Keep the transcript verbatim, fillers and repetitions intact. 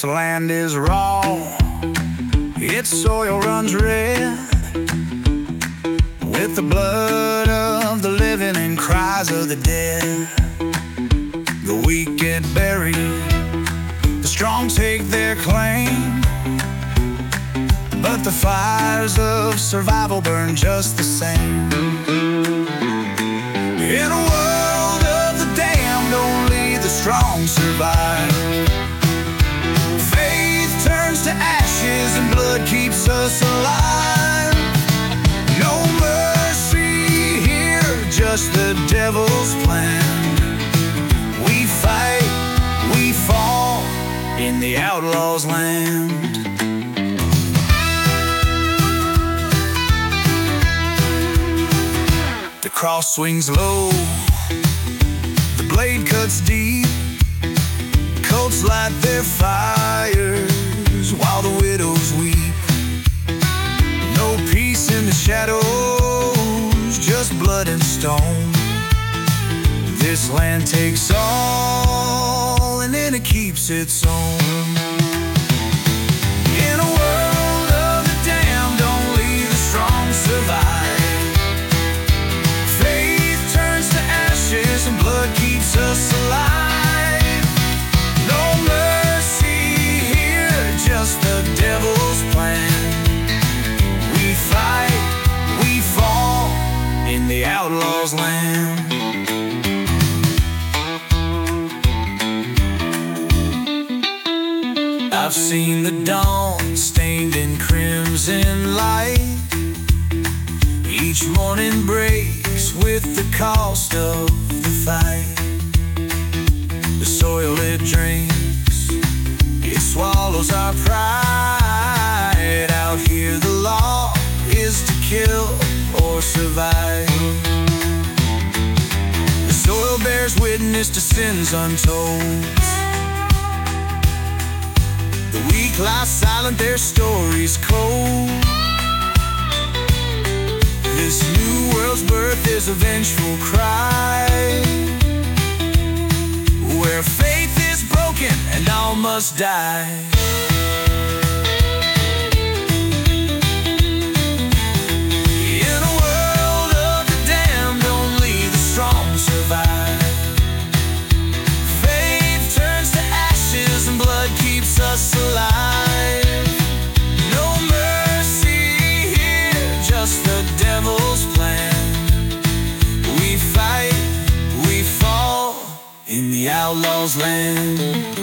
This land is raw, its soil runs red with the blood of the living and cries of the dead. The weak get buried, the strong take their claim, but the fires of survival burn just the same. In a world of the damned, only the strong survive. Faith turns to ashes and blood keeps us alive. No mercy here, just the devil's plan. We fight, we fall in the outlaw's land. The cross swings low, the blade cuts deep, coats light their fires while the widows weep. No peace in the shadows, just blood and stone. This land takes all and then it keeps its own. In a world of the damned, only the strong survive. And blood keeps us alive. No mercy here, just the devil's plan. We fight, we fall in the outlaw's land. I've seen the dawn stained in crimson light. Each morning breaks with the cost of the fight. The soil it drinks, it swallows our pride. Out here the law is to kill or survive. The soil bears witness to sins untold. The weak lie silent, their stories cold. This new world's birth is a vengeful cry, where faith is broken and all must die. In a world of the damned, only the strong survive. Faith turns to ashes and blood keeps us alive. No mercy here, just the devil's plan. We fight, we fall in the outlaw's land.